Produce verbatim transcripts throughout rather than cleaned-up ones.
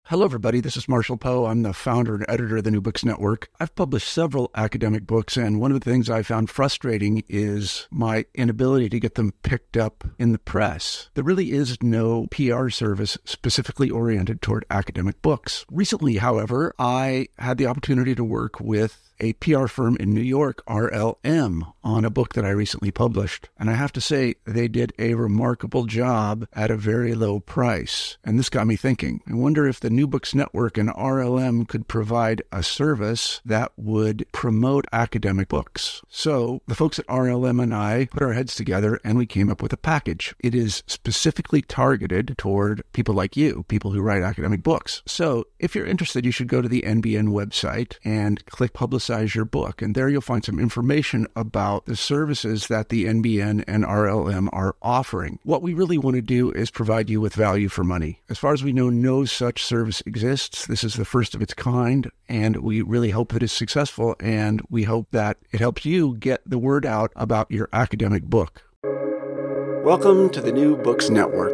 Hello, everybody. This is Marshall Poe. I'm the founder and editor of the New Books Network. I've published several academic books, and one of the things I found frustrating is my inability to get them picked up in the press. There really is no P R service specifically oriented toward academic books. Recently, however, I had the opportunity to work with a P R firm in New York, R L M, on a book that I recently published. And I have to say, they did a remarkable job at a very low price. And this got me thinking. I wonder if the New Books Network and R L M could provide a service that would promote academic books. So the folks at R L M and I put our heads together and we came up with a package. It is specifically targeted toward people like you, people who write academic books. So if you're interested, you should go to the N B N website and click Publicize your book. And there you'll find some information about the services that the N B N and R L M are offering. What we really want to do is provide you with value for money. As far as we know, no such service exists. This is the first of its kind, and we really hope that it's successful, and we hope that it helps you get the word out about your academic book. Welcome to the New Books Network.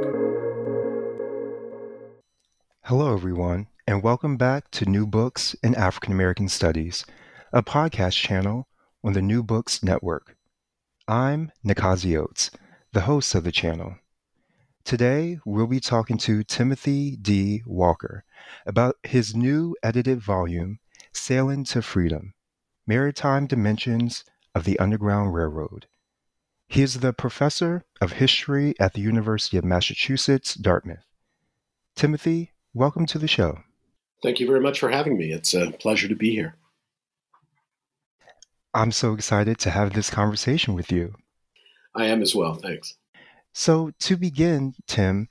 Hello, everyone, and welcome back to New Books in African American Studies, a podcast channel on the New Books Network. I'm Nikazi Oates, the host of the channel. Today, we'll be talking to Timothy D. Walker about his new edited volume, Sailing to Freedom: Maritime Dimensions of the Underground Railroad. He is the professor of history at the University of Massachusetts, Dartmouth. Timothy, welcome to the show. Thank you very much for having me. It's a pleasure to be here. I'm so excited to have this conversation with you. I am as well. Thanks. So to begin, Tim,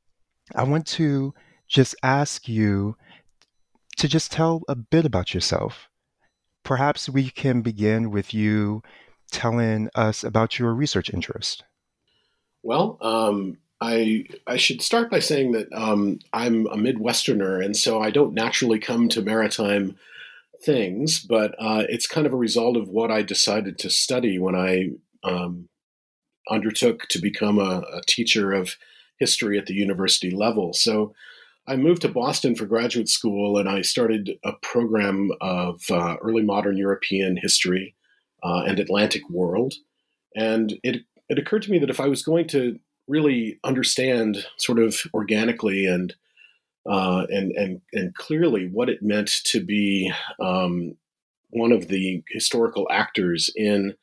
I want to just ask you to just tell a bit about yourself. Perhaps we can begin with you telling us about your research interest. Well, um, I I should start by saying that um, I'm a Midwesterner, and so I don't naturally come to maritime things, but uh, it's kind of a result of what I decided to study when I um, undertook to become a, a teacher of history at the university level. So I moved to Boston for graduate school, and I started a program of uh, early modern European history uh, and Atlantic world. And it, it occurred to me that if I was going to really understand sort of organically and Uh, and and and clearly what it meant to be um, one of the historical actors in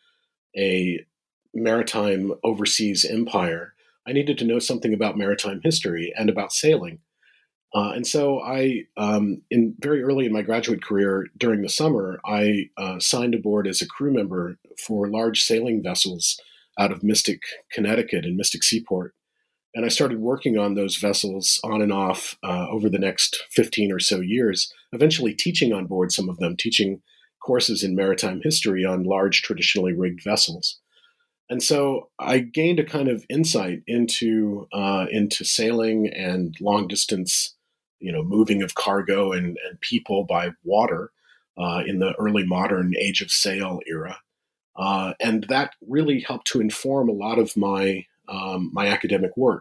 a maritime overseas empire, I needed to know something about maritime history and about sailing. Uh, and so I, um, in very early in my graduate career during the summer, I uh, signed aboard as a crew member for large sailing vessels out of Mystic, Connecticut, and Mystic Seaport. And I started working on those vessels on and off uh, over the next fifteen or so years, eventually teaching on board some of them, teaching courses in maritime history on large traditionally rigged vessels. And so I gained a kind of insight into uh, into sailing and long distance, you know, moving of cargo and, and people by water uh, in the early modern age of sail era. Uh, and that really helped to inform a lot of my Um, my academic work.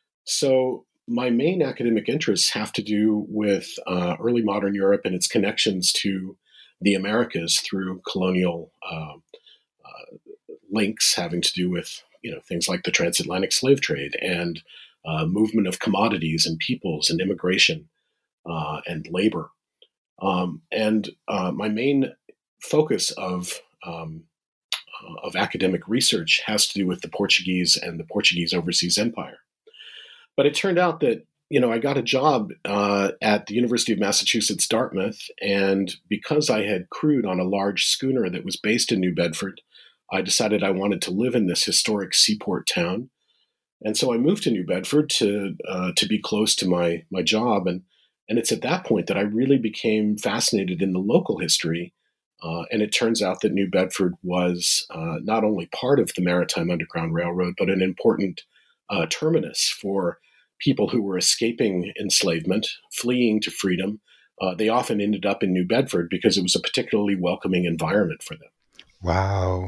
So my main academic interests have to do with uh, early modern Europe and its connections to the Americas through colonial uh, uh, links having to do with, you know, things like the transatlantic slave trade and uh, movement of commodities and peoples and immigration uh, and labor. Um, and uh, my main focus of um, of academic research has to do with the Portuguese and the Portuguese overseas empire. But it turned out that, you know, I got a job uh, at the University of Massachusetts, Dartmouth, and because I had crewed on a large schooner that was based in New Bedford, I decided I wanted to live in this historic seaport town. And so I moved to New Bedford to uh, to be close to my my job. And, and it's at that point that I really became fascinated in the local history. Uh, and it turns out that New Bedford was uh, not only part of the Maritime Underground Railroad, but an important uh, terminus for people who were escaping enslavement, fleeing to freedom. Uh, they often ended up in New Bedford because it was a particularly welcoming environment for them. Wow.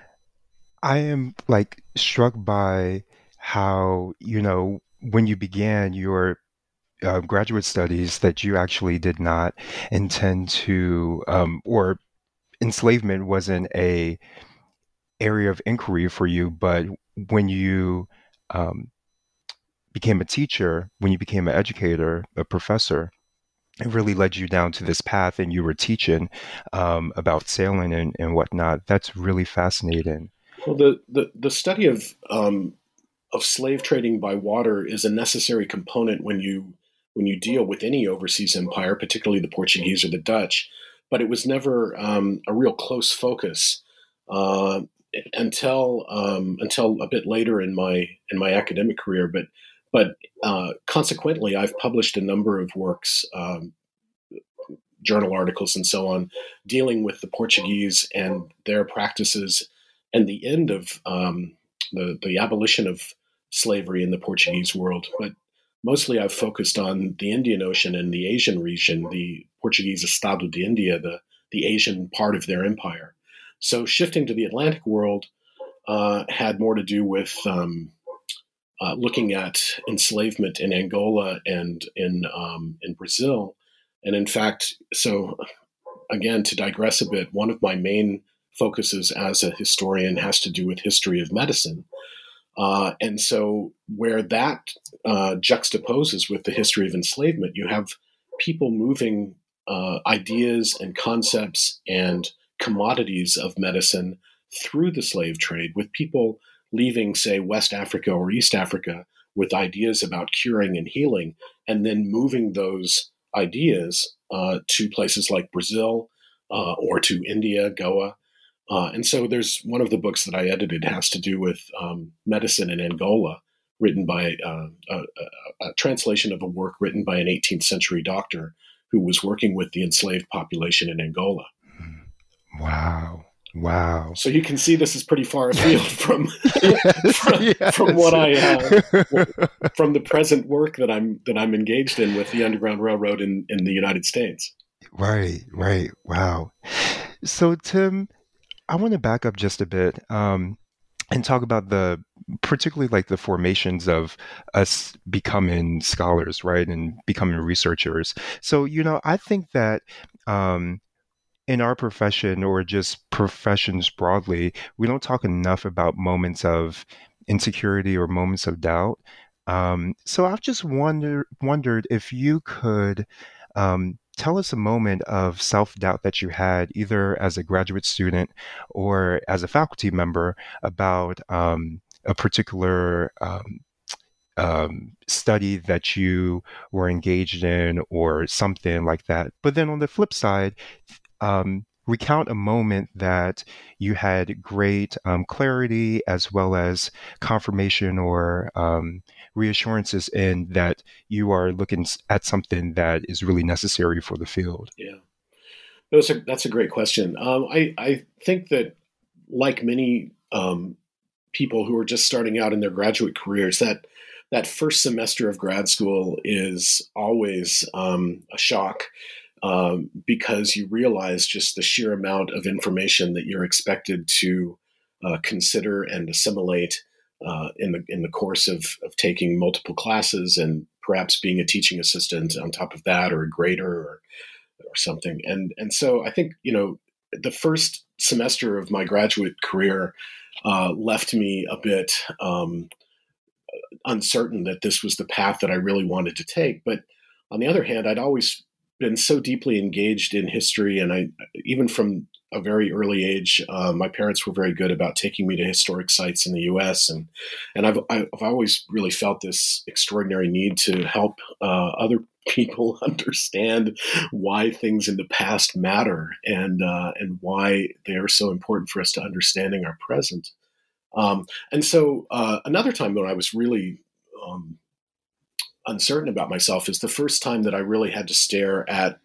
I am like struck by how, you know, when you began your uh, graduate studies that you actually did not intend to, um, or enslavement wasn't a area of inquiry for you, but when you um, became a teacher, when you became an educator, a professor, it really led you down to this path, and you were teaching um, about sailing and, and whatnot. That's really fascinating. Well, the the, the study of um, of slave trading by water is a necessary component when you when you deal with any overseas empire, particularly the Portuguese or the Dutch. But it was never um, a real close focus uh, until um, until a bit later in my in my academic career. But but uh, consequently, I've published a number of works, um, journal articles, and so on, dealing with the Portuguese and their practices and the end of um, the the abolition of slavery in the Portuguese world. But mostly, I've focused on the Indian Ocean and the Asian region, the Portuguese Estado de India, the the Asian part of their empire. So shifting to the Atlantic world uh, had more to do with um, uh, looking at enslavement in Angola and in um, in Brazil. And in fact, so again, to digress a bit, one of my main focuses as a historian has to do with history of medicine. Uh, and so where that uh, juxtaposes with the history of enslavement, you have people moving uh, ideas and concepts and commodities of medicine through the slave trade, with people leaving, say, West Africa or East Africa with ideas about curing and healing, and then moving those ideas uh, to places like Brazil uh, or to India, Goa. Uh, and so there's one of the books that I edited has to do with um, medicine in Angola, written by uh, a, a, a translation of a work written by an eighteenth century doctor who was working with the enslaved population in Angola. Wow. Wow. So you can see this is pretty far afield from yes, from, yes. from what I uh, from the present work that I'm that I'm engaged in with the Underground Railroad in, in the United States. Right, right. Wow. So Tim, I want to back up just a bit um, and talk about the particularly like the formations of us becoming scholars, right, and becoming researchers. So you know, I think that. Um, in our profession or just professions broadly, we don't talk enough about moments of insecurity or moments of doubt. Um, so I've just wonder, wondered if you could um, tell us a moment of self-doubt that you had either as a graduate student or as a faculty member about um, a particular um, um, study that you were engaged in or something like that. But then on the flip side, um, recount a moment that you had great um, clarity as well as confirmation or um, reassurances in that you are looking at something that is really necessary for the field. Yeah, that's a, that's a great question. Um, I, I think that like many um, people who are just starting out in their graduate careers, that that first semester of grad school is always um, a shock. Um, because you realize just the sheer amount of information that you're expected to uh, consider and assimilate uh, in the in the course of, of taking multiple classes and perhaps being a teaching assistant on top of that, or a grader, or or something. And and so I think you know the first semester of my graduate career uh, left me a bit um, uncertain that this was the path that I really wanted to take. But on the other hand, I'd always been so deeply engaged in history, and I, even from a very early age, uh, my parents were very good about taking me to historic sites in the U S and and I've I've always really felt this extraordinary need to help uh, other people understand why things in the past matter and uh, and why they are so important for us to understanding our present. Um, and so uh, another time when I was really um, uncertain about myself is the first time that I really had to stare at,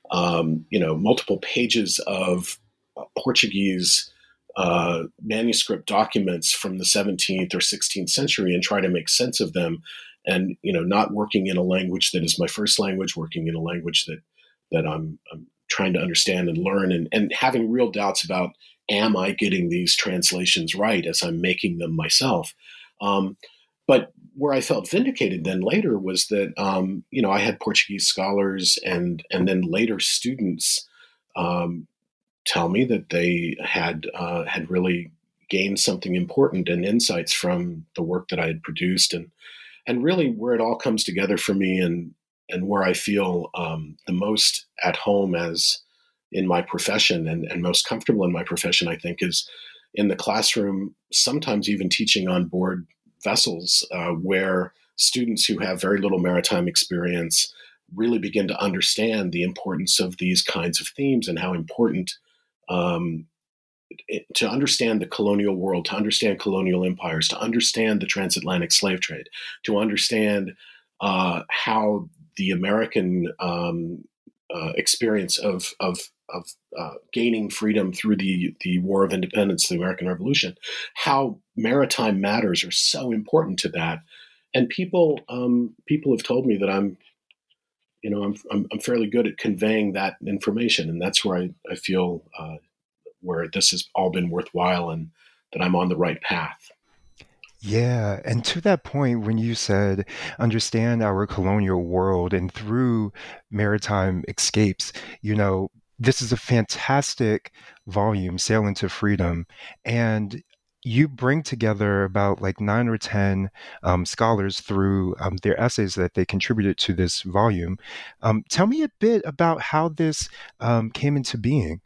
um, you know, multiple pages of uh, Portuguese uh, manuscript documents from the seventeenth or sixteenth century and try to make sense of them. And, you know, not working in a language that is my first language, working in a language that, that I'm, I'm trying to understand and learn, and, and having real doubts about, am I getting these translations right as I'm making them myself? Um, But where I felt vindicated then later was that, um, you know, I had Portuguese scholars and, and then later students um, tell me that they had, uh, had really gained something important and insights from the work that I had produced. And, and really where it all comes together for me and, and where I feel um, the most at home as in my profession and, and most comfortable in my profession, I think, is in the classroom, sometimes even teaching on board vessels uh, where students who have very little maritime experience really begin to understand the importance of these kinds of themes and how important um, it, to understand the colonial world, to understand colonial empires, to understand the transatlantic slave trade, to understand uh, how the American um, uh, experience of of of uh, gaining freedom through the, the War of Independence, the American Revolution, how maritime matters are so important to that. And people um, people have told me that I'm, you know, I'm, I'm, I'm fairly good at conveying that information. And that's where I, I feel uh, where this has all been worthwhile and that I'm on the right path. Yeah. And to that point, when you said understand our colonial world and through maritime escapes, you know, this is a fantastic volume, Sail into Freedom. And you bring together about like nine or ten um, scholars through um, their essays that they contributed to this volume. Um, tell me a bit about how this um, came into being.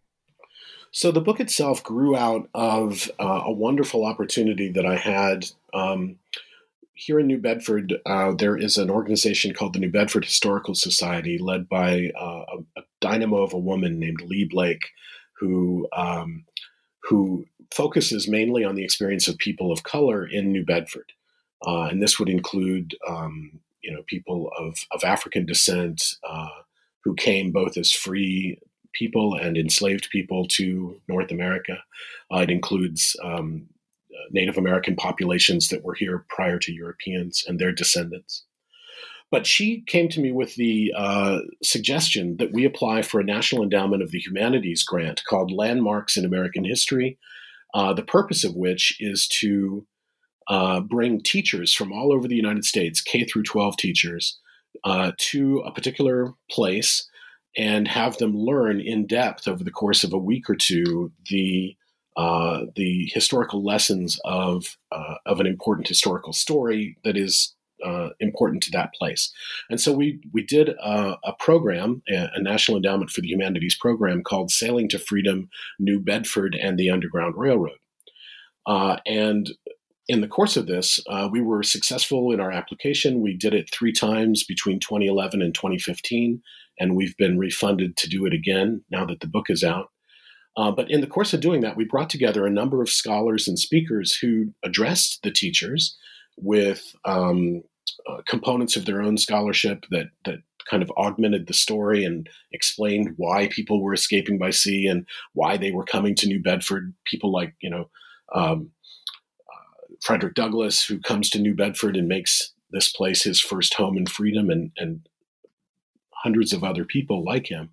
So the book itself grew out of uh, a wonderful opportunity that I had. Um, here in New Bedford, uh, there is an organization called the New Bedford Historical Society, led by uh, a, a dynamo of a woman named Lee Blake, who um, who focuses mainly on the experience of people of color in New Bedford, uh, and this would include um, you know people of of African descent uh, who came both as free people and enslaved people to North America. Uh, it includes um, Native American populations that were here prior to Europeans and their descendants. But she came to me with the uh, suggestion that we apply for a National Endowment of the Humanities grant called Landmarks in American History, uh, the purpose of which is to uh, bring teachers from all over the United States, K through twelve teachers, uh, to a particular place and have them learn in depth over the course of a week or two the uh, the historical lessons of uh, of an important historical story that is uh, important to that place. And so we we did a, a program, a, a National Endowment for the Humanities program called Sailing to Freedom, New Bedford and the Underground Railroad. Uh, and in the course of this, uh, we were successful in our application. We did it three times between twenty eleven and twenty fifteen, and we've been refunded to do it again now that the book is out. Uh, but in the course of doing that, we brought together a number of scholars and speakers who addressed the teachers with um, uh, components of their own scholarship that that kind of augmented the story and explained why people were escaping by sea and why they were coming to New Bedford. People like, you know, um, Frederick Douglass, who comes to New Bedford and makes this place his first home in freedom, and, and hundreds of other people like him.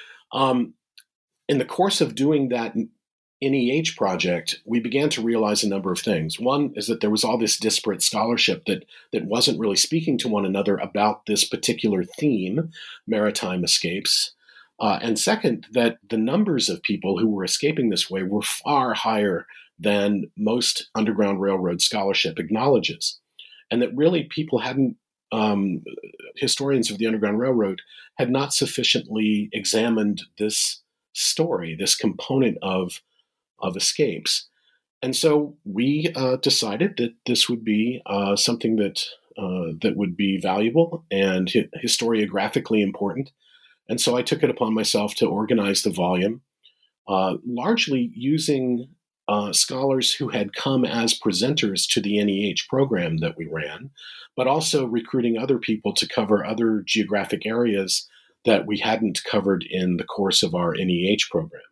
Um, in the course of doing that N E H project, we began to realize a number of things. One is that there was all this disparate scholarship that, that wasn't really speaking to one another about this particular theme, maritime escapes. Uh, and second, that the numbers of people who were escaping this way were far higher than most Underground Railroad scholarship acknowledges. And that really people hadn't, um, historians of the Underground Railroad had not sufficiently examined this story, this component of, of escapes. And so we uh, decided that this would be uh, something that, uh, that would be valuable and hi- historiographically important. And so I took it upon myself to organize the volume, uh, largely using Uh, scholars who had come as presenters to the N E H program that we ran, but also recruiting other people to cover other geographic areas that we hadn't covered in the course of our N E H program.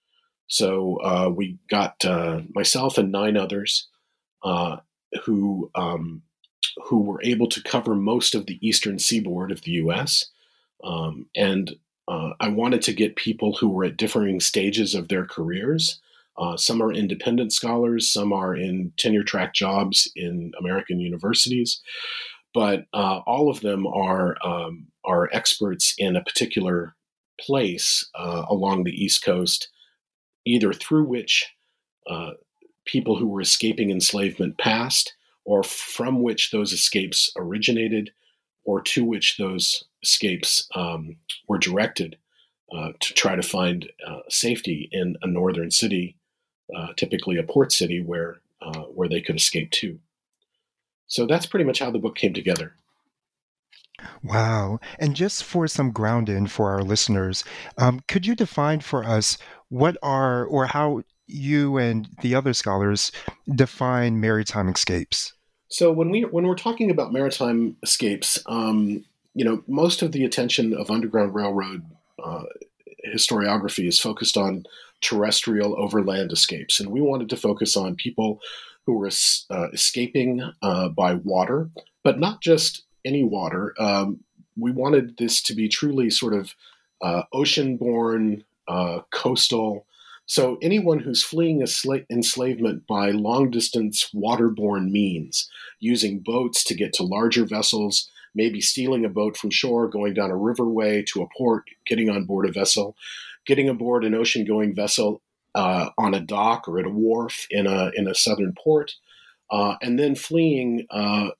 So uh, we got uh, myself and nine others uh, who um, who were able to cover most of the eastern seaboard of the U S. Um, and uh, I wanted to get people who were at differing stages of their careers. Uh, some are independent scholars, some are in tenure track jobs in American universities, but uh, all of them are um, are experts in a particular place uh, along the East Coast, either through which uh, people who were escaping enslavement passed, or from which those escapes originated, or to which those escapes um, were directed uh, to try to find uh, safety in a northern city, uh, typically a port city where uh, where they could escape to. So that's pretty much how the book came together. Wow. And just for some grounding for our listeners, um, could you define for us what are, or how you and the other scholars define maritime escapes? So when we when we're talking about maritime escapes, um, you know, most of the attention of Underground Railroad uh, historiography is focused on terrestrial overland escapes, and we wanted to focus on people who were uh, escaping uh, by water, but not just any water. Um, we wanted this to be truly sort of uh, ocean-borne, uh, coastal. So anyone who's fleeing sla- enslavement by long-distance waterborne means, using boats to get to larger vessels, maybe stealing a boat from shore, going down a riverway to a port, getting on board a vessel, getting aboard an ocean-going vessel uh, on a dock or at a wharf in a in a southern port, uh, and then fleeing uh,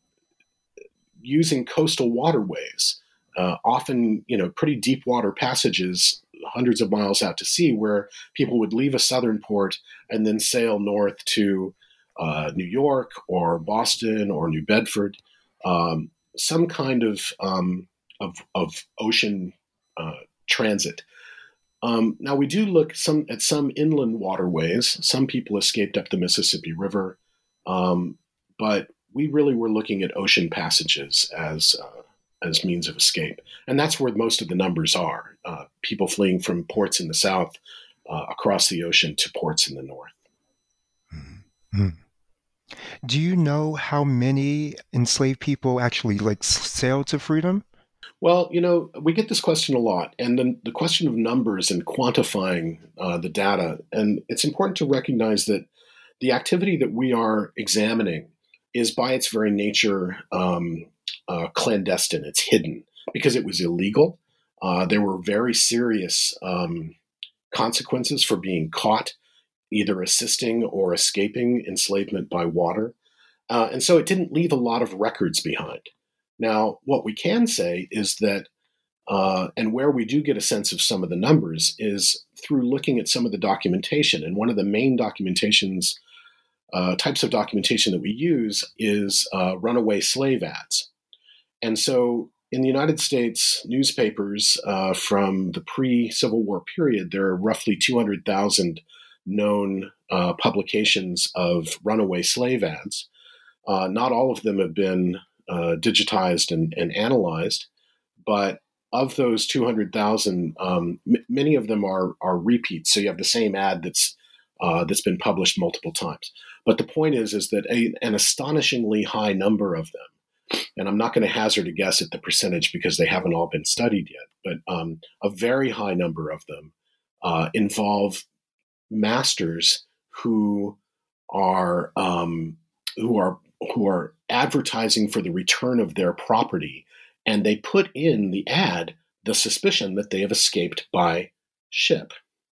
using coastal waterways, uh, often you know pretty deep water passages, hundreds of miles out to sea, where people would leave a southern port and then sail north to uh, New York or Boston or New Bedford, um, some kind of um, of, of ocean uh, transit. Um, now we do look some at some inland waterways. Some people escaped up the Mississippi River, um, but we really were looking at ocean passages as uh, as means of escape, and that's where most of the numbers are. Uh, people fleeing from ports in the south uh, across the ocean to ports in the north. Mm-hmm. Do you know how many enslaved people actually like sailed to freedom? Well, you know, we get this question a lot, and then the question of numbers and quantifying uh, the data. And it's important to recognize that the activity that we are examining is by its very nature um, uh, clandestine. It's hidden because it was illegal. Uh, there were very serious um, consequences for being caught, either assisting or escaping enslavement by water. Uh, and so it didn't leave a lot of records behind. Now, what we can say is that, uh, and where we do get a sense of some of the numbers, is through looking at some of the documentation. And one of the main documentations, uh, types of documentation that we use is uh, runaway slave ads. And so in the United States newspapers uh, from the pre-Civil War period, there are roughly two hundred thousand known uh, publications of runaway slave ads. Uh, not all of them have been Uh, digitized and, and analyzed, but of those two hundred thousand, um, m- many of them are are repeats. So you have the same ad that's uh, that's been published multiple times. But the point is, is that a, an astonishingly high number of them, and I'm not going to hazard a guess at the percentage because they haven't all been studied yet, but um, a very high number of them uh, involve masters who are um, who are who are advertising for the return of their property, and they put in the ad the suspicion that they have escaped by ship.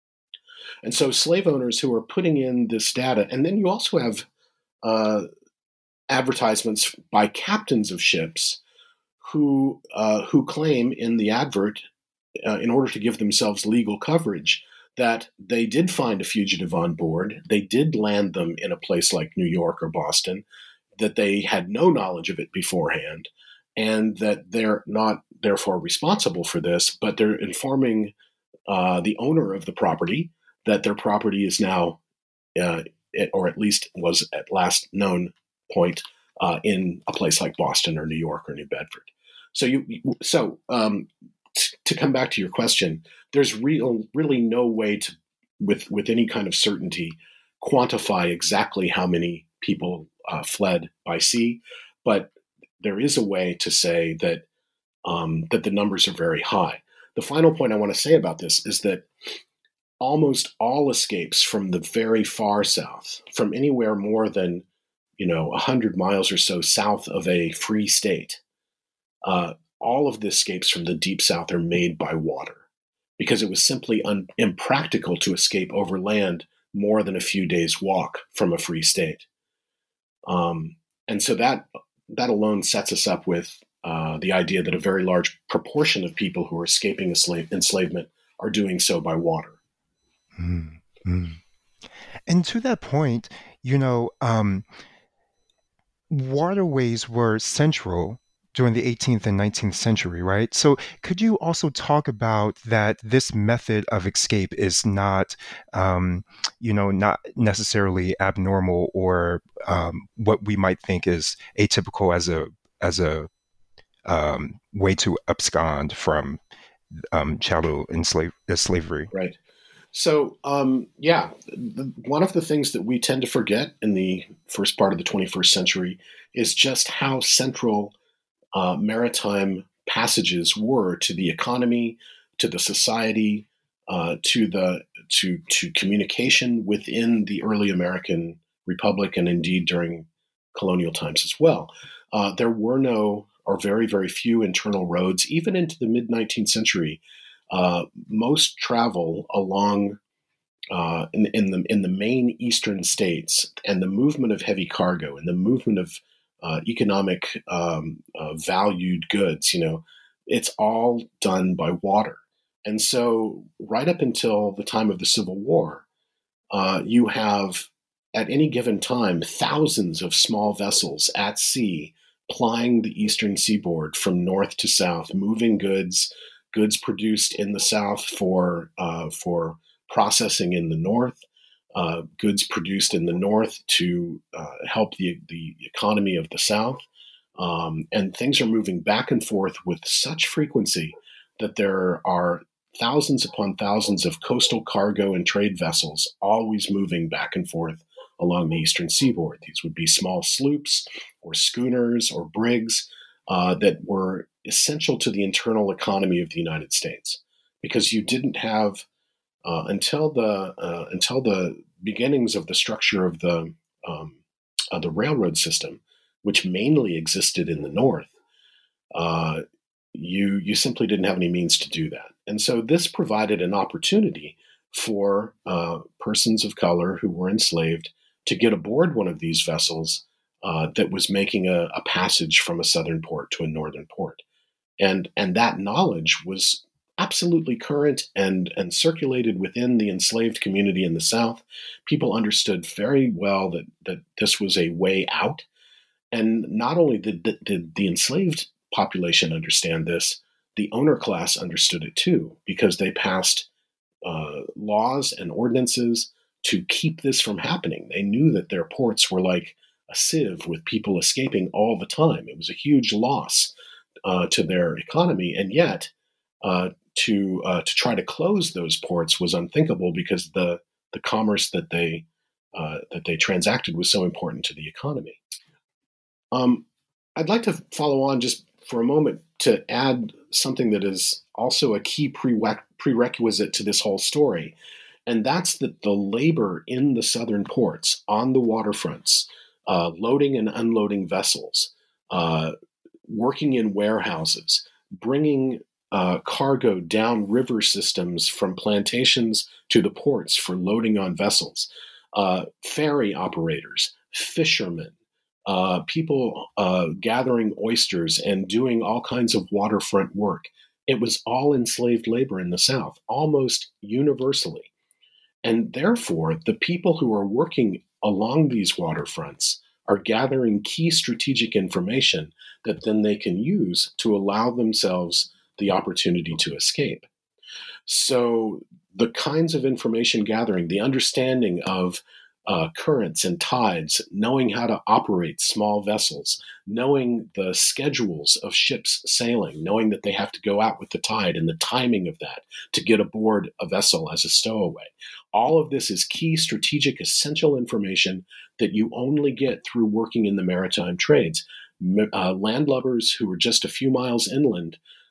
And so slave owners who are putting in this data, and then you also have uh, advertisements by captains of ships who uh, who claim in the advert, uh, in order to give themselves legal coverage, that they did find a fugitive on board, they did land them in a place like New York or Boston, that they had no knowledge of it beforehand, and that they're not therefore responsible for this, but they're informing uh, the owner of the property that their property is now, uh, it, or at least was at last known point, uh, in a place like Boston or New York or New Bedford. So you, so um, t- to come back to your question, there's real, really no way to, with with any kind of certainty, quantify exactly how many people uh, fled by sea, but there is a way to say that um, that the numbers are very high. The final point I want to say about this is that almost all escapes from the very far south, from anywhere more than, you know, one hundred miles or so south of a free state, uh, all of the escapes from the deep south are made by water because it was simply un- impractical to escape over land more than a few days' walk from a free state. Um, and so that that alone sets us up with uh, the idea that a very large proportion of people who are escaping enslave- enslavement are doing so by water. Mm-hmm. And to that point, you know, um, waterways were central during the eighteenth and nineteenth century, right? So could you also talk about that this method of escape is not, um, you know, not necessarily abnormal or um, what we might think is atypical as a as a um, way to abscond from um, chattel enslave- uh, slavery? Right. So, um, yeah, the, one of the things that we tend to forget in the first part of the twenty-first century is just how central uh, maritime passages were to the economy, to the society, uh, to the to to communication within the early American Republic, and indeed during colonial times as well. Uh, there were no, or very very few, internal roads, even into the mid nineteenth century. Uh, most travel along uh, in, in the in the main eastern states, and the movement of heavy cargo and the movement of uh, economic um, uh, valued goods, you know, it's all done by water. And so, right up until the time of the Civil War, uh, you have at any given time thousands of small vessels at sea plying the eastern seaboard from north to south, moving goods, goods produced in the south for uh, for processing in the north, uh, goods produced in the north to uh, help the the economy of the south, um, and things are moving back and forth with such frequency that there are thousands upon thousands of coastal cargo and trade vessels always moving back and forth along the eastern seaboard. These would be small sloops or schooners or brigs uh, that were essential to the internal economy of the United States, because you didn't have uh, until the uh, until the beginnings of the structure of the um, uh, the railroad system, which mainly existed in the north. Uh, you you simply didn't have any means to do that, and so this provided an opportunity for uh, persons of color who were enslaved to get aboard one of these vessels uh, that was making a, a passage from a southern port to a northern port. And, and that knowledge was absolutely current and, and circulated within the enslaved community in the South. People understood very well that, that this was a way out. And not only did the, did the enslaved population understand this, the owner class understood it too, because they passed uh, laws and ordinances to keep this from happening. They knew that their ports were like a sieve with people escaping all the time. It was a huge loss uh, to their economy, and yet uh, to uh, to try to close those ports was unthinkable, because the the commerce that they uh, that they transacted was so important to the economy. Um, I'd like to follow on just for a moment to add something that is also a key prereq- prerequisite to this whole story. And that's that the labor in the southern ports, on the waterfronts, uh, loading and unloading vessels, uh, working in warehouses, bringing uh, cargo down river systems from plantations to the ports for loading on vessels, uh, ferry operators, fishermen, uh, people uh, gathering oysters and doing all kinds of waterfront work. It was all enslaved labor in the South, almost universally. And therefore, the people who are working along these waterfronts are gathering key strategic information that then they can use to allow themselves the opportunity to escape. So the kinds of information gathering, the understanding of uh, currents and tides, knowing how to operate small vessels, knowing the schedules of ships sailing, knowing that they have to go out with the tide and the timing of that to get aboard a vessel as a stowaway. All of this is key strategic essential information that you only get through working in the maritime trades. Uh, landlubbers who are just a few miles inland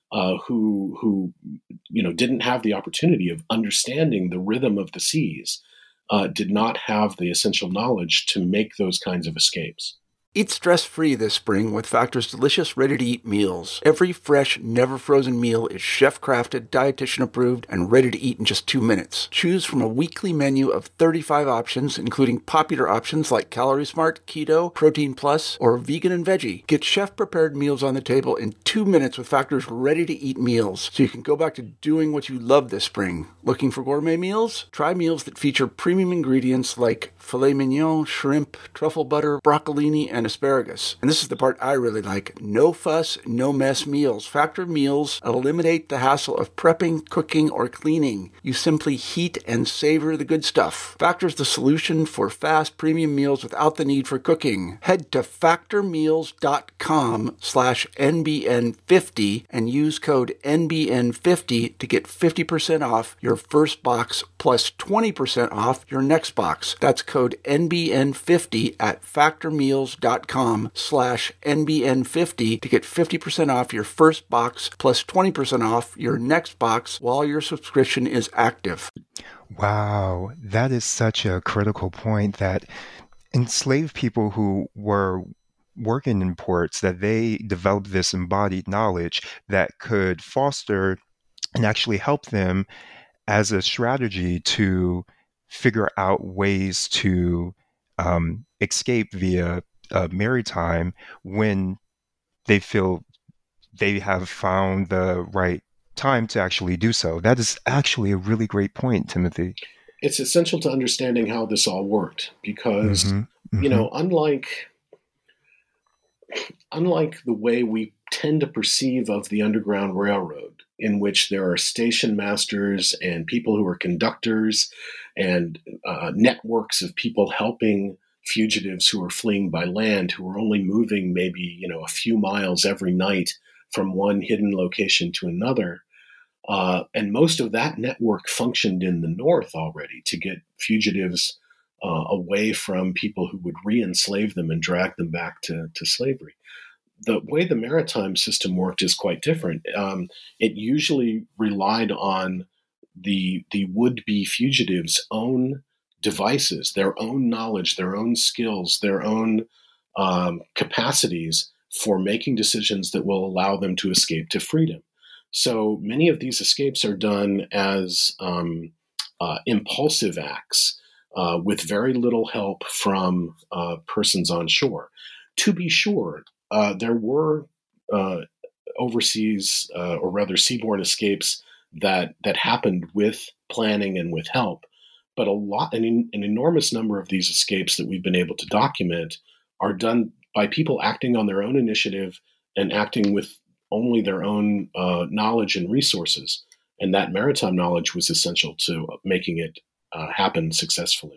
uh, who who you know didn't have the opportunity of understanding the rhythm of the seas, uh, did not have the essential knowledge to make those kinds of escapes. Eat stress-free this spring with Factor's delicious, ready-to-eat meals. Every fresh, never-frozen meal is chef-crafted, dietitian-approved, and ready to eat in just two minutes. Choose from a weekly menu of thirty-five options, including popular options like Calorie Smart, Keto, Protein Plus, or Vegan and Veggie. Get chef-prepared meals on the table in two minutes with Factor's ready-to-eat meals, so you can go back to doing what you love this spring. Looking for gourmet meals? Try meals that feature premium ingredients like filet mignon, shrimp, truffle butter, broccolini, and asparagus. And this is the part I really like. No fuss, no mess meals. Factor meals eliminate the hassle of prepping, cooking, or cleaning. You simply heat and savor the good stuff. Factor's the solution for fast premium meals without the need for cooking. Head to factormeals.com slash NBN50 and use code N B N fifty to get fifty percent off your first box plus twenty percent off your next box. That's code N B N fifty at factormeals.com slash N B N fifty to get fifty percent off your first box plus twenty percent off your next box while your subscription is active. Wow, that is such a critical point, that enslaved people who were working in ports, that they developed this embodied knowledge that could foster and actually help them as a strategy to figure out ways to um, escape via uh, maritime when they feel they have found the right time to actually do so. That is actually a really great point, Timothy. It's essential to understanding how this all worked because, Mm-hmm. Mm-hmm. you know, unlike unlike the way we tend to perceive of the Underground Railroad, in which there are station masters and people who are conductors and uh, networks of people helping fugitives who are fleeing by land, who are only moving maybe, you know, a few miles every night from one hidden location to another. Uh, and most of that network functioned in the North already to get fugitives uh, away from people who would re-enslave them and drag them back to, to slavery. The way the maritime system worked is quite different. Um, it usually relied on the the would-be fugitives' own devices, their own knowledge, their own skills, their own um, capacities for making decisions that will allow them to escape to freedom. So many of these escapes are done as um, uh, impulsive acts uh, with very little help from uh, persons on shore. To be sure, uh, there were uh, overseas, uh, or rather seaborne escapes that that happened with planning and with help. But a lot, an, an enormous number of these escapes that we've been able to document are done by people acting on their own initiative and acting with only their own uh, knowledge and resources. And that maritime knowledge was essential to making it uh, happen successfully.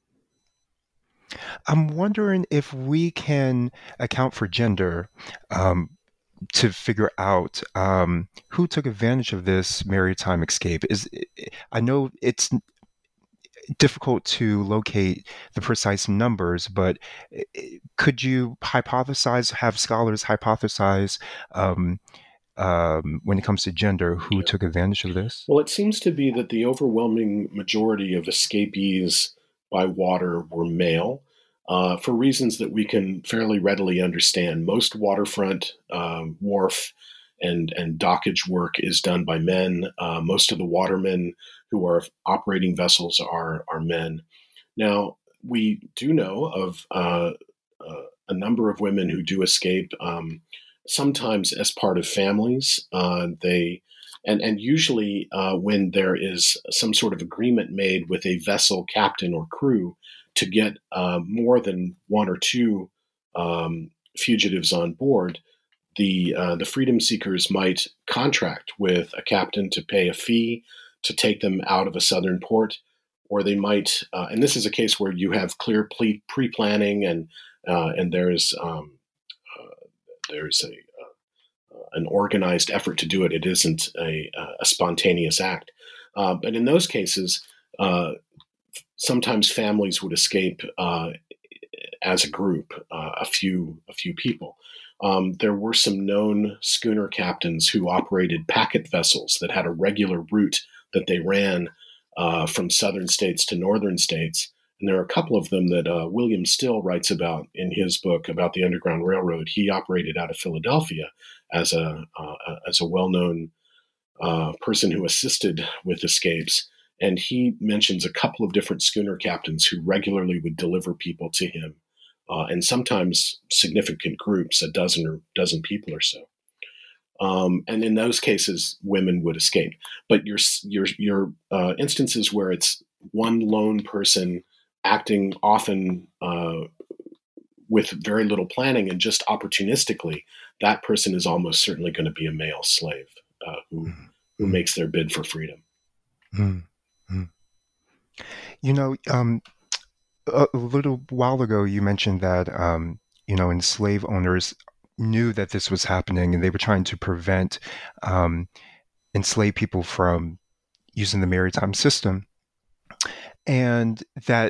I'm wondering if we can account for gender um, to figure out um, who took advantage of this maritime escape. Is I know it's difficult to locate the precise numbers, but could you hypothesize, have scholars hypothesize um, um, when it comes to gender, who yeah. took advantage of this? Well, it seems to be that the overwhelming majority of escapees by water were male, uh, for reasons that we can fairly readily understand. Most waterfront um, wharf and, and dockage work is done by men. Uh, most of the watermen who are operating vessels are, are men. Now, we do know of uh, uh, a number of women who do escape, um, sometimes as part of families. Uh, they and, and usually uh, when there is some sort of agreement made with a vessel captain or crew to get uh, more than one or two um, fugitives on board, the uh, the freedom seekers might contract with a captain to pay a fee to take them out of a southern port, or they might, uh, and this is a case where you have clear pre planning and uh, and there's um, uh, there's a uh, an organized effort to do it. It isn't a, a spontaneous act, uh, but in those cases, uh, sometimes families would escape uh, as a group, uh, a few a few people. Um, there were some known schooner captains who operated packet vessels that had a regular route that they ran uh, from southern states to northern states. And there are a couple of them that uh, William Still writes about in his book about the Underground Railroad. He operated out of Philadelphia as a uh, as a well-known uh, person who assisted with escapes. And he mentions a couple of different schooner captains who regularly would deliver people to him, uh, and sometimes significant groups, a dozen or dozen people or so. Um, and in those cases, women would escape. But your your your uh, instances where it's one lone person acting often uh, with very little planning and just opportunistically, that person is almost certainly going to be a male slave uh, who mm-hmm. who makes their bid for freedom. Mm-hmm. You know, um, a little while ago, you mentioned that um, you know, enslaved owners knew that this was happening, and they were trying to prevent um, enslaved people from using the maritime system, and that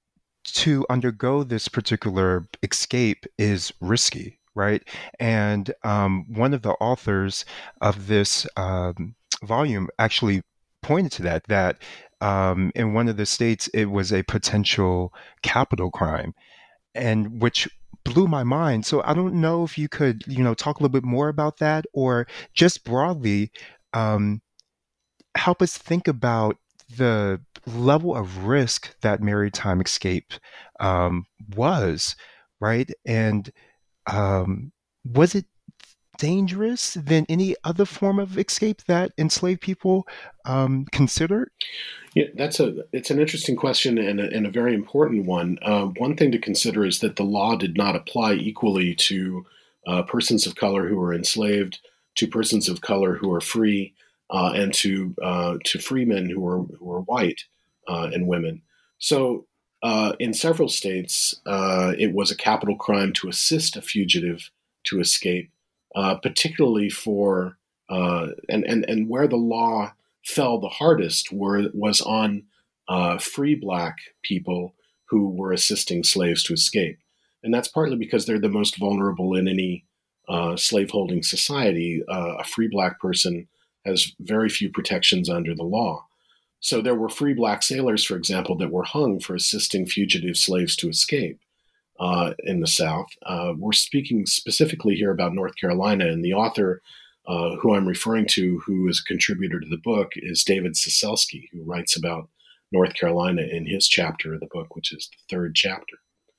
to undergo this particular escape is risky, right? And um, one of the authors of this um, volume actually pointed to that, that um, in one of the states, it was a potential capital crime, and which blew my mind. So I don't know if you could, you know, talk a little bit more about that, or just broadly um, help us think about the level of risk that maritime escape um, was, right? And um, was it dangerous than any other form of escape that enslaved people um, considered? Yeah, that's a it's an interesting question and a, and a very important one. Uh, one thing to consider is that the law did not apply equally to uh, persons of color who were enslaved, to persons of color who are free, uh, and to uh, to free men who are who are white uh, and women. So, uh, in several states, uh, it was a capital crime to assist a fugitive to escape, uh, particularly for uh, and and and where the law fell the hardest were was on uh, free black people who were assisting slaves to escape, and that's partly because they're the most vulnerable in any uh, slaveholding society. Uh, a free black person has very few protections under the law. So there were free black sailors, for example, that were hung for assisting fugitive slaves to escape uh, in the South. Uh, we're speaking specifically here about North Carolina, and the author uh, who I'm referring to, who is a contributor to the book, is David Soselsky, who writes about North Carolina in his chapter of the book, which is the third chapter.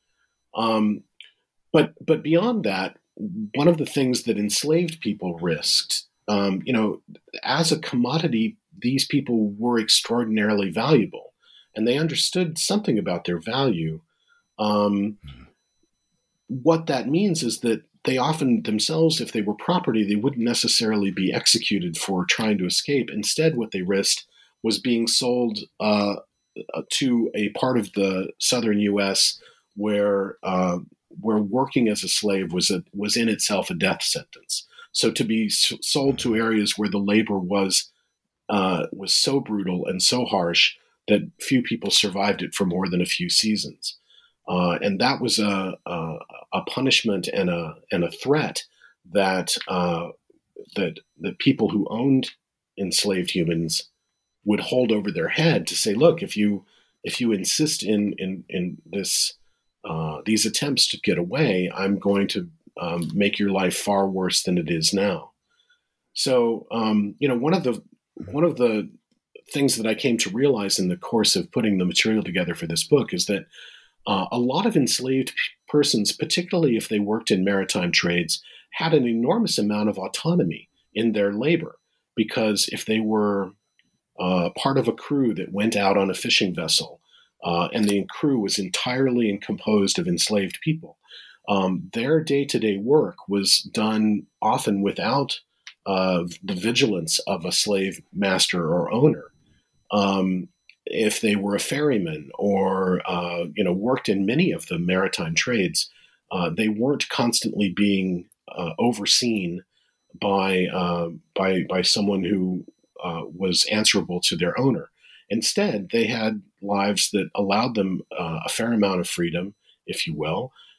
Um, but but beyond that, one of the things that enslaved people risked, um, you know, as a commodity, these people were extraordinarily valuable, and they understood something about their value. Um, what that means is that they often themselves, if they were property, they wouldn't necessarily be executed for trying to escape. Instead, what they risked was being sold uh, to a part of the southern U S where uh, where working as a slave was a, was in itself a death sentence. So to be sold to areas where the labor was uh, was so brutal and so harsh that few people survived it for more than a few seasons. Uh, and that was a, a, a punishment and a and a threat that uh, that that people who owned enslaved humans would hold over their head to say, look, if you if you insist in in in this uh, these attempts to get away, I'm going to um, make your life far worse than it is now. So um, you know, one of the one of the things that I came to realize in the course of putting the material together for this book is that Uh, a lot of enslaved p- persons, particularly if they worked in maritime trades, had an enormous amount of autonomy in their labor, because if they were uh, part of a crew that went out on a fishing vessel uh, and the crew was entirely composed of enslaved people, um, their day-to-day work was done often without uh, the vigilance of a slave master or owner. Um, if they were a ferryman or, uh, you know, worked in many of the maritime trades, uh, they weren't constantly being uh, overseen by, uh, by, by someone who uh, was answerable to their owner. Instead, they had lives that allowed them uh, a fair amount of freedom, if you will,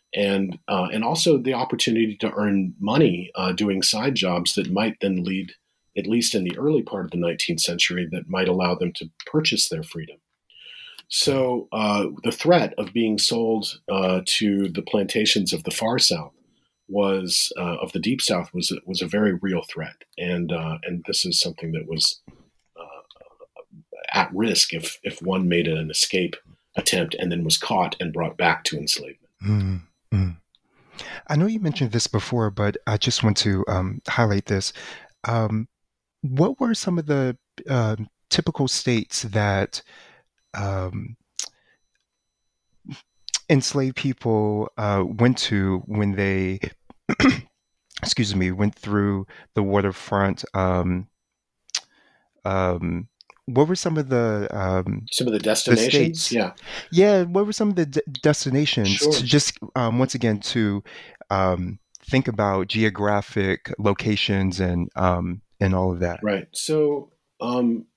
and uh, and also the opportunity to earn money uh, doing side jobs that might then lead, at least in the early part of the nineteenth century, that might allow them to purchase their freedom. So uh, the threat of being sold uh, to the plantations of the far South was uh, of the Deep South was was a very real threat, and uh, and this is something that was uh, at risk if if one made an escape attempt and then was caught and brought back to enslavement. Mm-hmm. I know you mentioned this before, but I just want to um, highlight this. Um, what were some of the uh, typical states that um, enslaved people uh, went to when they, excuse me, went through the waterfront? Um, um, what were some of the um, some of the destinations? The yeah, yeah. What were some of the d- destinations? Sure. To just um, once again to um, think about geographic locations and um, and all of that. Right. So um,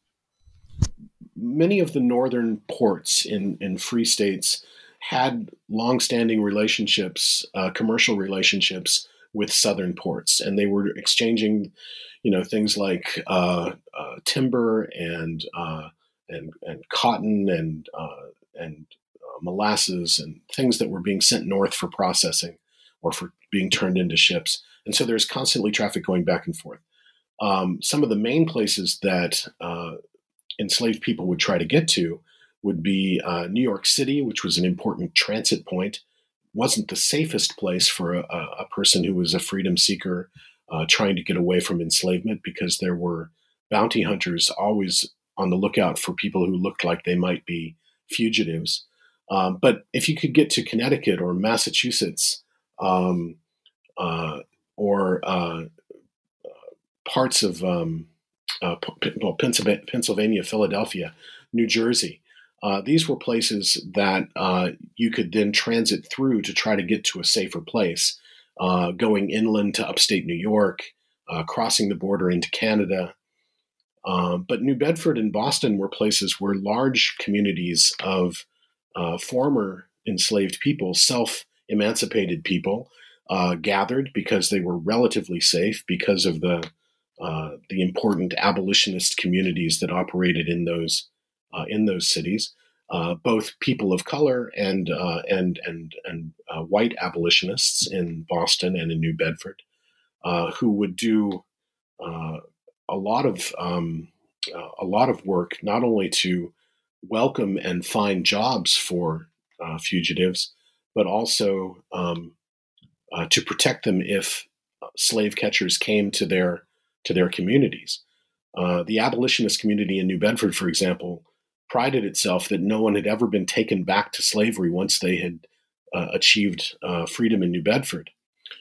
many of the northern ports in in free states had longstanding relationships, uh, commercial relationships with southern ports, and they were exchanging, you know, things like uh, uh, timber and uh, and and cotton and uh, and uh, molasses and things that were being sent north for processing or for being turned into ships. And so there's constantly traffic going back and forth. Um, some of the main places that uh, enslaved people would try to get to would be uh, New York City, which was an important transit point. Wasn't the safest place for a, a person who was a freedom seeker uh, trying to get away from enslavement, because there were bounty hunters always on the lookout for people who looked like they might be fugitives. Um, but if you could get to Connecticut or Massachusetts um, uh, or uh, parts of um, uh, well, Pennsylvania, Pennsylvania, Philadelphia, New Jersey, Uh, these were places that uh, you could then transit through to try to get to a safer place, uh, going inland to upstate New York, uh, crossing the border into Canada. Um, but New Bedford and Boston were places where large communities of uh, former enslaved people, self-emancipated people, uh, gathered because they were relatively safe because of the uh, the important abolitionist communities that operated in those Uh, in those cities, uh, both people of color and uh, and and and uh, white abolitionists in Boston and in New Bedford, uh, who would do uh, a lot of um, uh, a lot of work, not only to welcome and find jobs for uh, fugitives, but also um, uh, to protect them if slave catchers came to their to their communities. Uh, the abolitionist community in New Bedford, for example, prided itself that no one had ever been taken back to slavery once they had uh, achieved uh, freedom in New Bedford.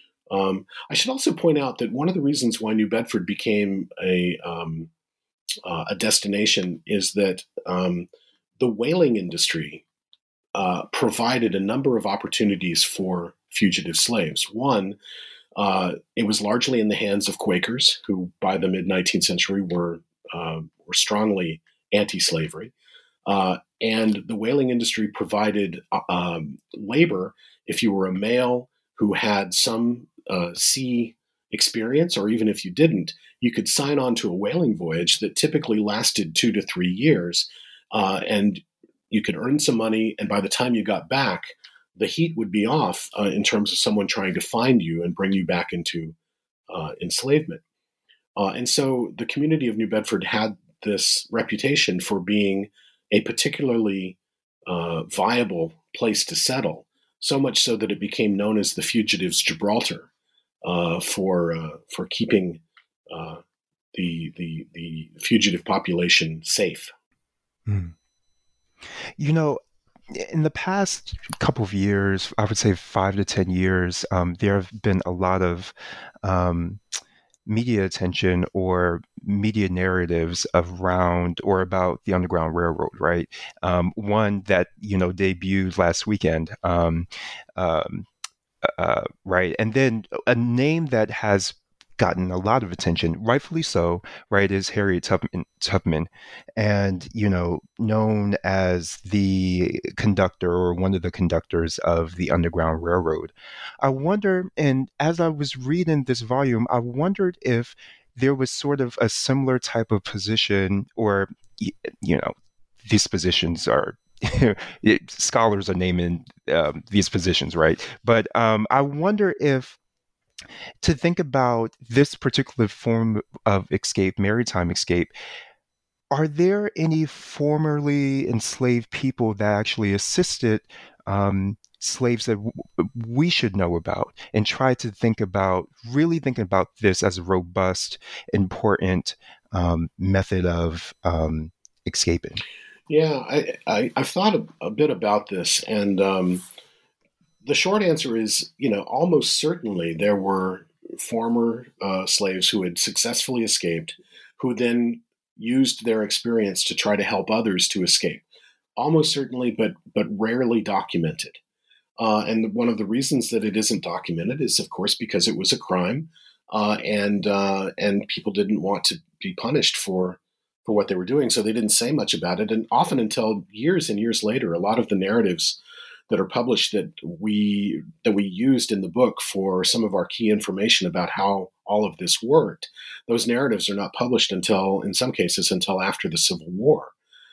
Um, I should also point out that one of the reasons why New Bedford became a um, uh, a destination is that um, the whaling industry uh, provided a number of opportunities for fugitive slaves. One, uh, it was largely in the hands of Quakers, who by the mid nineteenth century were uh, were strongly anti-slavery. Uh, and the whaling industry provided uh, um, labor if you were a male who had some uh, sea experience, or even if you didn't, you could sign on to a whaling voyage that typically lasted two to three years, uh, and you could earn some money. And by the time you got back, the heat would be off uh, in terms of someone trying to find you and bring you back into uh, enslavement. Uh, and so the community of New Bedford had this reputation for being a particularly uh, viable place to settle, so much so that it became known as the Fugitives' Gibraltar uh, for uh, for keeping uh, the, the the fugitive population safe. Mm. You know, in the past couple of years, I would say five to ten years, um, there have been a lot of um, media attention or media narratives around or about the Underground Railroad, right? Um, one that, you know, debuted last weekend, um, um, uh, right? And then a name that has gotten a lot of attention, rightfully so, right, is Harriet Tubman, Tubman. And, you know, known as the conductor or one of the conductors of the Underground Railroad. I wonder, and as I was reading this volume, I wondered if there was sort of a similar type of position, or, you know, these positions are, scholars are naming um, these positions, right? But um, I wonder if, to think about this particular form of escape, maritime escape, are there any formerly enslaved people that actually assisted um, slaves that w- we should know about, and try to think about, really thinking about this as a robust, important um, method of um, escaping? Yeah, I, I, I've thought a, a bit about this, and um, the short answer is, you know, almost certainly there were former uh, slaves who had successfully escaped, who then used their experience to try to help others to escape. Almost certainly, but but rarely documented. Uh, and one of the reasons that it isn't documented is, of course, because it was a crime, uh, and uh, and people didn't want to be punished for for what they were doing, so they didn't say much about it. And often, until years and years later, a lot of the narratives that are published that we that we used in the book for some of our key information about how all of this worked, those narratives are not published until, in some cases, until after the Civil War.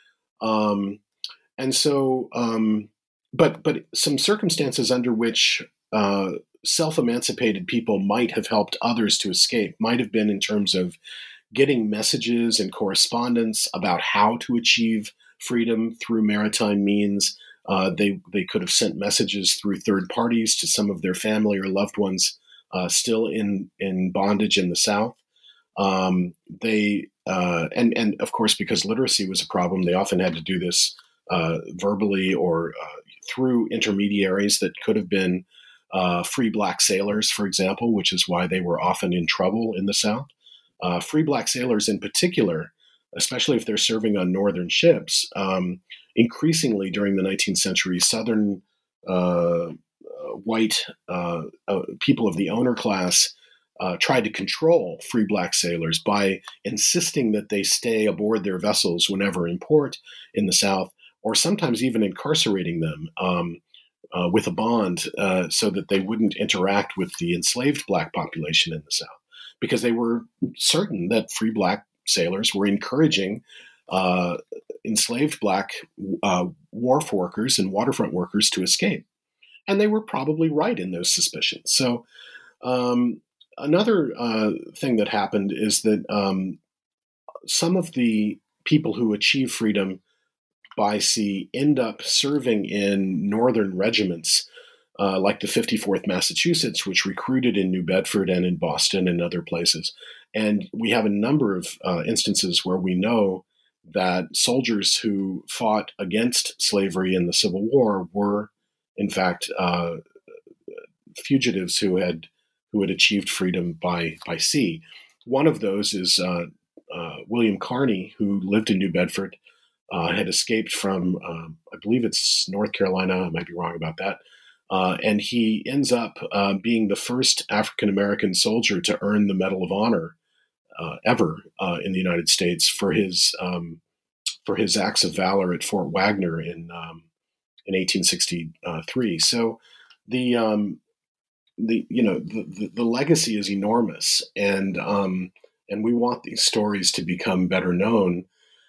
Um, and so, um, but but some circumstances under which uh, self-emancipated people might have helped others to escape might have been in terms of getting messages and correspondence about how to achieve freedom through maritime means. Uh, they they could have sent messages through third parties to some of their family or loved ones uh, still in in bondage in the South. Um, they uh, and and of course, because literacy was a problem, they often had to do this uh, verbally or uh, through intermediaries that could have been uh, free black sailors, for example, which is why they were often in trouble in the South. Uh, free black sailors, in particular, especially if they're serving on northern ships. Um, increasingly during the nineteenth century, Southern uh, uh, white uh, uh, people of the owner class uh, tried to control free black sailors by insisting that they stay aboard their vessels whenever in port in the South, or sometimes even incarcerating them um, uh, with a bond uh, so that they wouldn't interact with the enslaved black population in the South, because they were certain that free black sailors were encouraging uh, enslaved black uh, wharf workers and waterfront workers to escape. And they were probably right in those suspicions. So um, another uh, thing that happened is that um, some of the people who achieve freedom by sea end up serving in northern regiments, uh, like the fifty-fourth Massachusetts, which recruited in New Bedford and in Boston and other places. And we have a number of uh, instances where we know that soldiers who fought against slavery in the Civil War were, in fact, uh, fugitives who had who had achieved freedom by by sea. One of those is uh, uh, William Carney, who lived in New Bedford, uh, had escaped from, um, I believe it's North Carolina. I might be wrong about that. Uh, and he ends up uh, being the first African-American soldier to earn the Medal of Honor uh, ever uh, in the United States for his um, for his acts of valor at Fort Wagner in um, in eighteen sixty-three. So the um, the you know the, the, the legacy is enormous, and um, and we want these stories to become better known,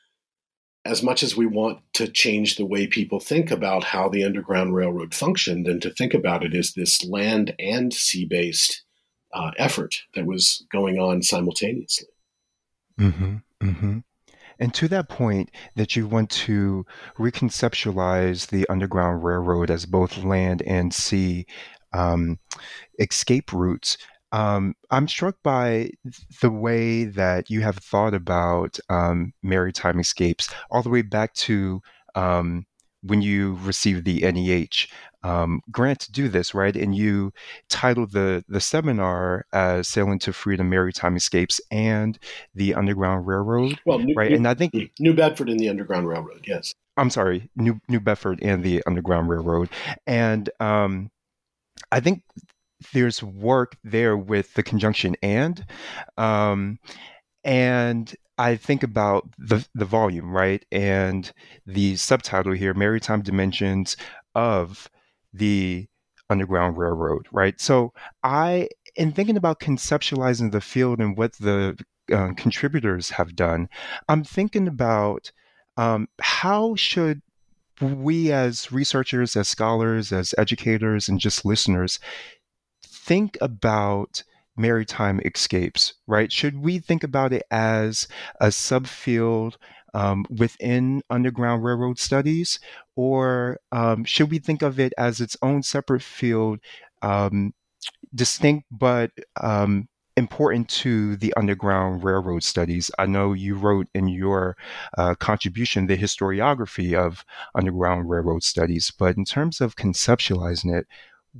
as much as we want to change the way people think about how the Underground Railroad functioned, and to think about it as this land and sea-based uh, effort that was going on simultaneously. Mm-hmm, mm-hmm. And to that point, that you want to reconceptualize the Underground Railroad as both land and sea um, escape routes, Um, I'm struck by the way that you have thought about um, maritime escapes all the way back to um, when you received the N E H um, grant to do this, right? And you titled the the seminar as "Sailing to Freedom: Maritime Escapes and the Underground Railroad," Well, New, right? New, And I think New Bedford and the Underground Railroad, yes. I'm sorry, New New Bedford and the Underground Railroad, and um, I think there's work there with the conjunction "and," um, And I think about the the volume, right? And the subtitle here, Maritime Dimensions of the Underground Railroad, right? So I, in thinking about conceptualizing the field and what the uh, contributors have done, I'm thinking about um, how should we as researchers, as scholars, as educators, and just listeners think about maritime escapes, right? Should we think about it as a subfield um, within Underground Railroad studies, or um, should we think of it as its own separate field, um, distinct but um, important to the Underground Railroad studies? I know you wrote in your uh, contribution the historiography of Underground Railroad studies, but in terms of conceptualizing it,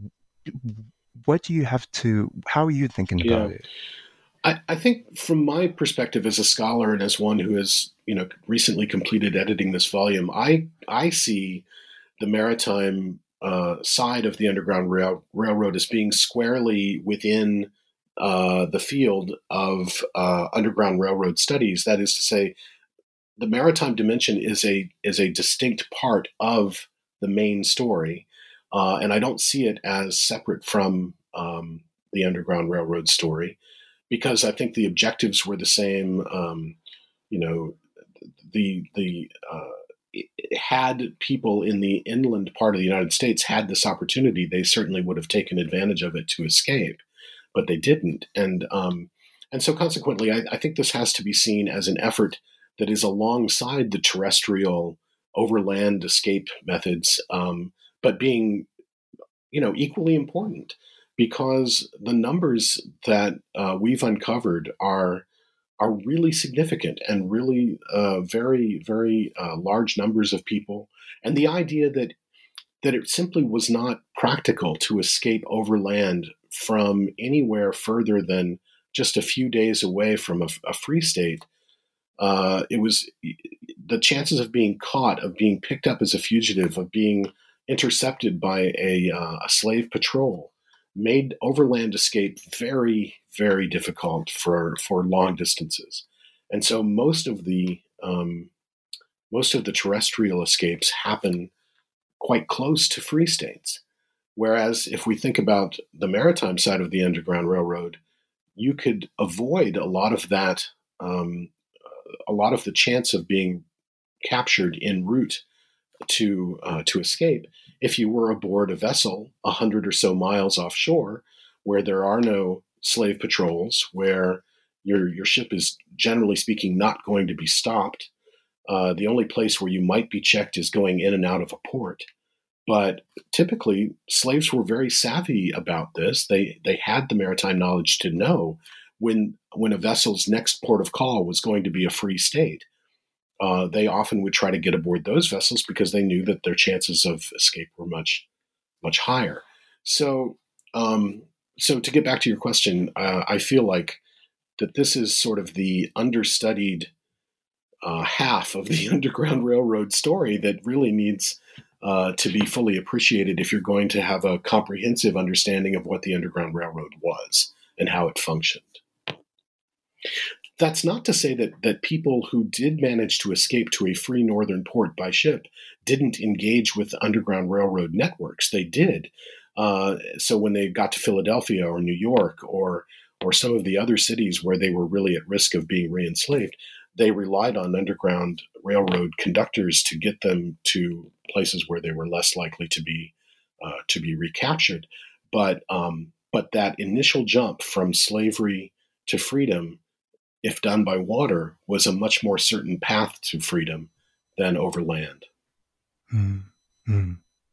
what do you have to, how are you thinking about Yeah. it? I, I think from my perspective as a scholar and as one who has, you know, recently completed editing this volume, I I see the maritime uh, side of the Underground Rail, Railroad as being squarely within uh, the field of uh, Underground Railroad studies. That is to say, the maritime dimension is a is a distinct part of the main story, uh, and I don't see it as separate from um, the Underground Railroad story, because I think the objectives were the same. Um, you know, the the uh, had people in the inland part of the United States had this opportunity, they certainly would have taken advantage of it to escape, but they didn't, and um, and so consequently, I, I think this has to be seen as an effort that is alongside the terrestrial overland escape methods, um, but being, you know, equally important, because the numbers that uh, we've uncovered are are really significant and really uh, very very uh, large numbers of people, and the idea that that it simply was not practical to escape overland from anywhere further than just a few days away from a, a free state. Uh, it was the chances of being caught, of being picked up as a fugitive, of being intercepted by a, uh, a slave patrol, made overland escape very, very difficult for for long distances. And so most of the um, most of the terrestrial escapes happen quite close to free states. Whereas if we think about the maritime side of the Underground Railroad, you could avoid a lot of that. Um, a lot of the chance of being captured en route to uh, to escape if you were aboard a vessel a hundred or so miles offshore, where there are no slave patrols, where your your ship is generally speaking not going to be stopped. Uh, the only place where you might be checked is going in and out of a port. But typically, slaves were very savvy about this. They they had the maritime knowledge to know when when a vessel's next port of call was going to be a free state. Uh, they often would try to get aboard those vessels because they knew that their chances of escape were much much higher. So, um, so to get back to your question, uh, I feel like that this is sort of the understudied uh, half of the Underground Railroad story that really needs uh, to be fully appreciated if you're going to have a comprehensive understanding of what the Underground Railroad was and how it functioned. That's not to say that that people who did manage to escape to a free northern port by ship didn't engage with the Underground Railroad networks. They did. Uh, so when they got to Philadelphia or New York or or some of the other cities where they were really at risk of being re-enslaved, they relied on Underground Railroad conductors to get them to places where they were less likely to be uh, to be recaptured. But um, but that initial jump from slavery to freedom, if done by water, was a much more certain path to freedom than over land. Mm-hmm.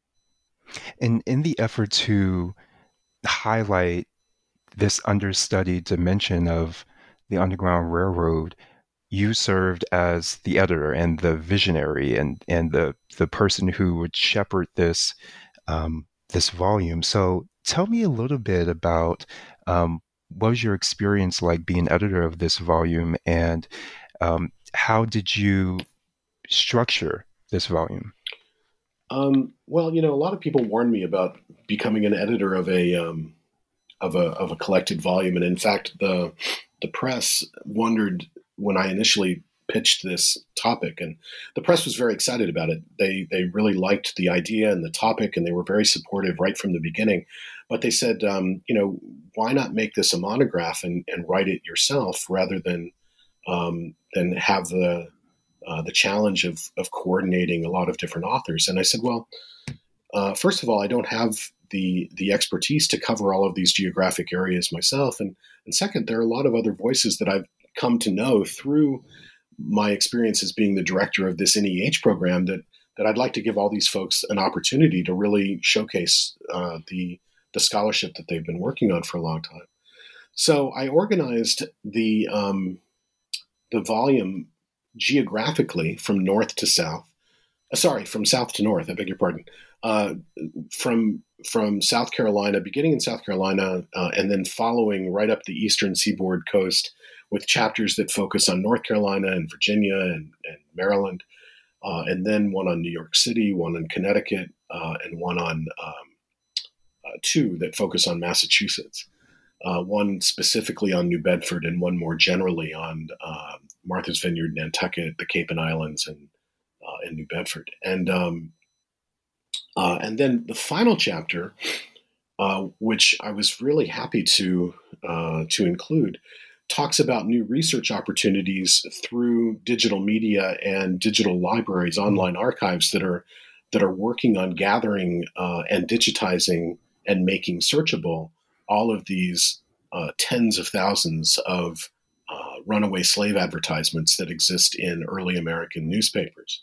And in the effort to highlight this understudied dimension of the Underground Railroad, you served as the editor and the visionary and, and the, the person who would shepherd this um, this volume. So tell me a little bit about um, what was your experience like being editor of this volume, and um, how did you structure this volume? Um, well, you know, a lot of people warned me about becoming an editor of a um, of a of a collected volume, and in fact, the the press wondered when I initially pitched this topic, and the press was very excited about it. They they really liked the idea and the topic, and they were very supportive right from the beginning. But they said, um, you know, why not make this a monograph and, and write it yourself rather than um, than have the uh, the challenge of of coordinating a lot of different authors? And I said, well, uh, first of all, I don't have the the expertise to cover all of these geographic areas myself, and and second, there are a lot of other voices that I've come to know through my experience as being the director of this N E H program that that I'd like to give all these folks an opportunity to really showcase uh, the the scholarship that they've been working on for a long time. So I organized the um, the volume geographically from north to south. Uh, sorry, from south to north. I beg your pardon. Uh, from from South Carolina, beginning in South Carolina, uh, and then following right up the eastern seaboard coast, with chapters that focus on North Carolina and Virginia and, and Maryland, uh, and then one on New York City, one on Connecticut, uh, and one on um, uh, two that focus on Massachusetts. Uh, one specifically on New Bedford, and one more generally on uh, Martha's Vineyard, Nantucket, the Cape and Islands, and uh, and New Bedford. And um, uh, and then the final chapter, uh, which I was really happy to uh, to include, talks about new research opportunities through digital media and digital libraries, online archives that are that are working on gathering uh, and digitizing and making searchable all of these uh, tens of thousands of uh, runaway slave advertisements that exist in early American newspapers.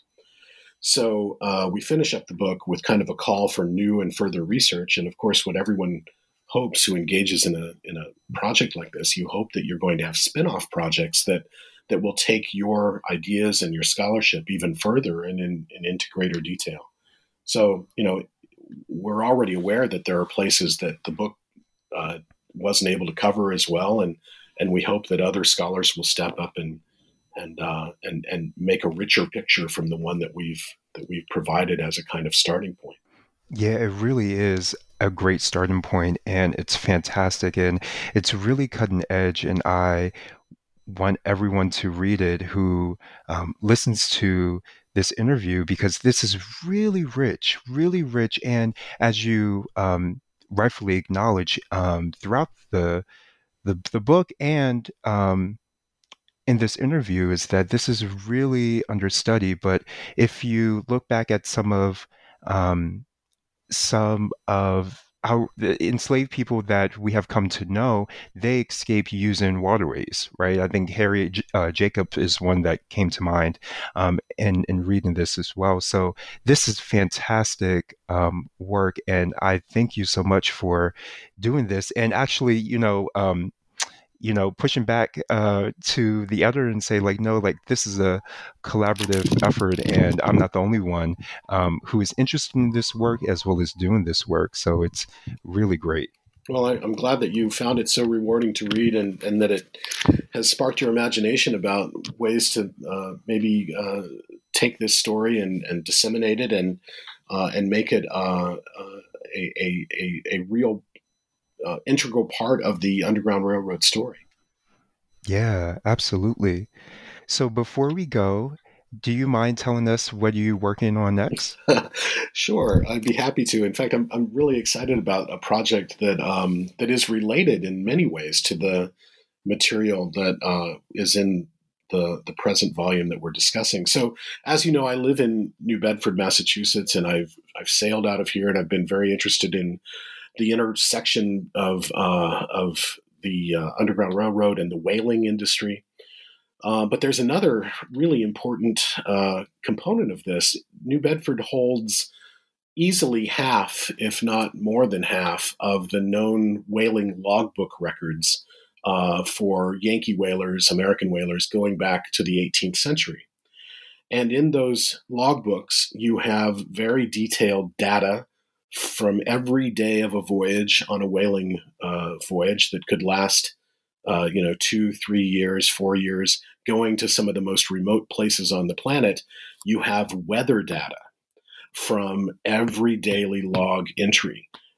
So uh, we finish up the book with kind of a call for new and further research. And of course, what everyone hopes who engages in a in a project like this, you hope that you're going to have spin-off projects that that will take your ideas and your scholarship even further and in, in into greater detail. So, you know, we're already aware that there are places that the book uh, wasn't able to cover as well, and and we hope that other scholars will step up and and uh, and and make a richer picture from the one that we've that we've provided as a kind of starting point. Yeah, it really is a great starting point, and it's fantastic, and it's really cutting edge, and I want everyone to read it who um, listens to this interview, because this is really rich, really rich, and as you um, rightfully acknowledge um, throughout the, the the book and um, in this interview, is that this is really understudied. But if you look back at some of um, some of how the enslaved people that we have come to know, they escape using waterways, right? I think Harriet uh, Jacob is one that came to mind um, in, in reading this as well. So this is fantastic um, work, and I thank you so much for doing this. And actually, you know, um, you know, pushing back uh, to the editor and say, like, no, like, this is a collaborative effort, and I'm not the only one um, who is interested in this work as well as doing this work. So it's really great. Well, I, I'm glad that you found it so rewarding to read, and, and that it has sparked your imagination about ways to uh, maybe uh, take this story and, and disseminate it and uh, and make it uh, uh, a, a, a, a real Uh, integral part of the Underground Railroad story. Yeah, absolutely. So before we go, do you mind telling us what you're working on next? Sure, I'd be happy to. In fact, I'm I'm really excited about a project that um, that is related in many ways to the material that uh, is in the the present volume that we're discussing. So, as you know, I live in New Bedford, Massachusetts, and I've I've sailed out of here, and I've been very interested in the intersection of uh, of the uh, Underground Railroad and the whaling industry. Uh, but there's another really important uh, component of this. New Bedford holds easily half, if not more than half, of the known whaling logbook records uh, for Yankee whalers, American whalers, going back to the eighteenth century. And in those logbooks, you have very detailed data from every day of a voyage on a whaling uh, voyage that could last, uh, you know, two, three years, four years, going to some of the most remote places on the planet. You have weather data from every daily log entry.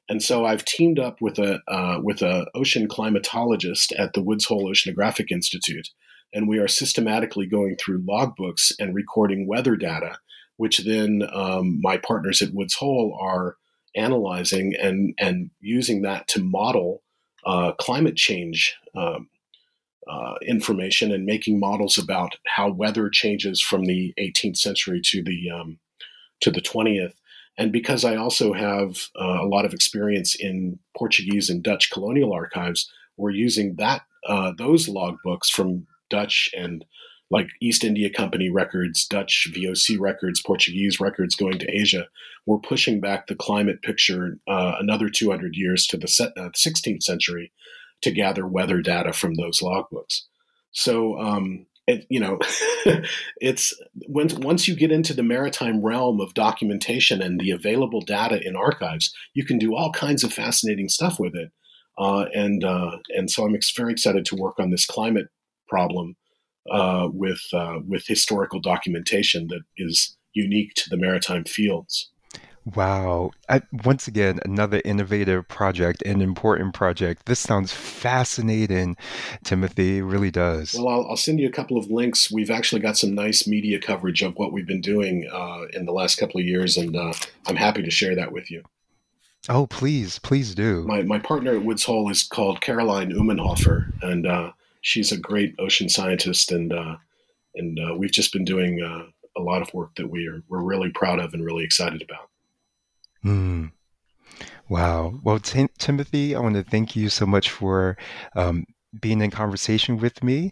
And so I've teamed up with a uh, with a ocean climatologist at the Woods Hole Oceanographic Institute, and we are systematically going through logbooks and recording weather data, which then um, my partners at Woods Hole are analyzing and and using that to model uh, climate change um, uh, information and making models about how weather changes from the eighteenth century to the um, to the twentieth. And because I also have uh, a lot of experience in Portuguese and Dutch colonial archives, we're using that uh, those logbooks from Dutch and like East India Company records, Dutch V O C records, Portuguese records going to Asia. We're pushing back the climate picture uh, another two hundred years to the uh, sixteenth century to gather weather data from those logbooks. So, um, it, you know, it's when, once you get into the maritime realm of documentation and the available data in archives, you can do all kinds of fascinating stuff with it. Uh, and uh, and so I'm ex- very excited to work on this climate problem uh, with uh, with historical documentation that is unique to the maritime fields. Wow. I, once again, another innovative project and important project. This sounds fascinating, Timothy. It really does. Well, I'll, I'll send you a couple of links. We've actually got some nice media coverage of what we've been doing uh, in the last couple of years, and uh, I'm happy to share that with you. Oh, please, please do. My my partner at Woods Hole is called Caroline Umenhofer, and uh, she's a great ocean scientist, and uh, and uh, we've just been doing uh, a lot of work that we are we're really proud of and really excited about. Mm. Wow. Well, Tim- Timothy, I want to thank you so much for um, being in conversation with me.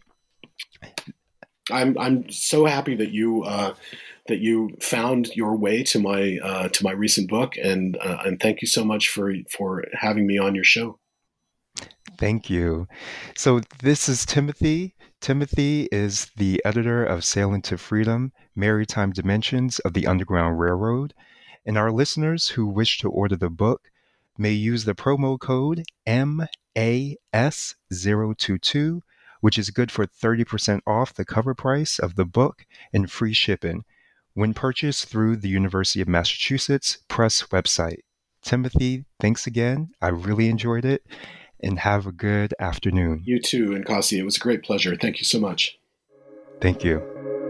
I'm I'm so happy that you uh, that you found your way to my uh, to my recent book, and uh, and thank you so much for for having me on your show. Thank you. So this is Timothy. Timothy is the editor of Sailing to Freedom, Maritime Dimensions of the Underground Railroad. And our listeners who wish to order the book may use the promo code M A S zero two two, which is good for thirty percent off the cover price of the book and free shipping when purchased through the University of Massachusetts Press website. Timothy, thanks again. I really enjoyed it, and have a good afternoon. You too, Nkasi. It was a great pleasure. Thank you so much. Thank you.